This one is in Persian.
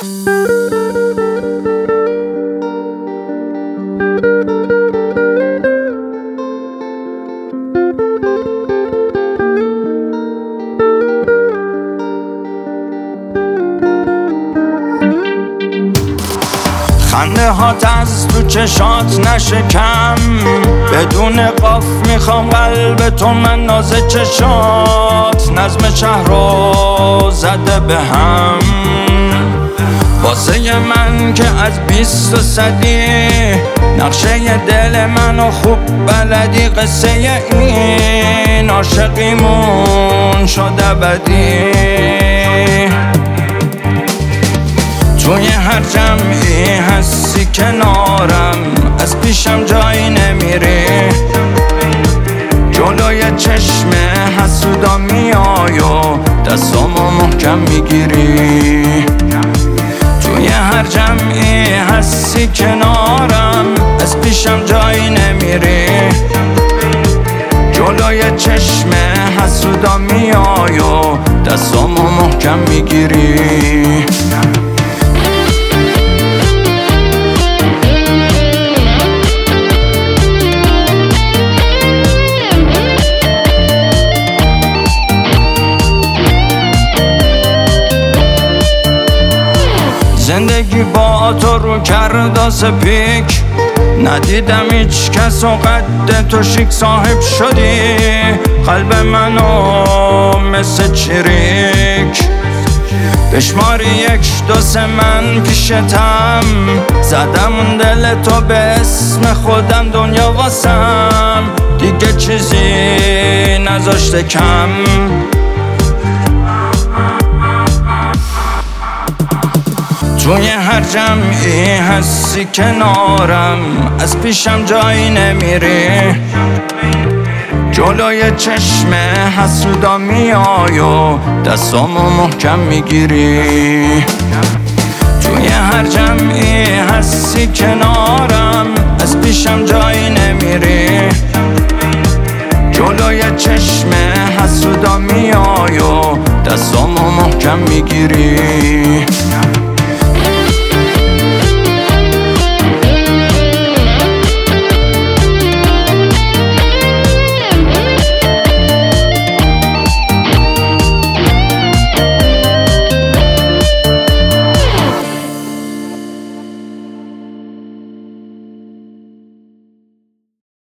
خنده هات از تو چشات نشکم، بدون قاف میخوام قلب تو من ناز چشات، نظم شهر رو زده به هم واسه من که از 20 صدی نقشه دل منو خوب بلدی، قصه این عاشقیمون شده بدی. توی هر جمعی هستی کنارم، از پیشم جایی نمیری، جلوی چشم حسودا میای و دستامو محکم میگیری. توی هر جمعی هستی کنارم، از پیشم جایی نمیری، جلوی چشم حسودا میای و دستامو محکم میگیری. زندگی با تو رو کرد سپیک، ندیدم هیچ کس و قد تو شیک، صاحب شدی قلب منو مثل چریک. بشماری 1 2 3 من پیشتم، زدم اون دل تو به اسم خودم، دنیا واسم دیگه چیزی نذاشته کم. توی هر جمعی هستی کنارم، از پیشم جایی نمیری، جلوی چشم حسودا میای و دستامو محکم میگیری. توی هر جمعی هستی کنارم، از پیشم جایی نمیری، جلوی چشم حسودا میای و دستامو محکم میگیری.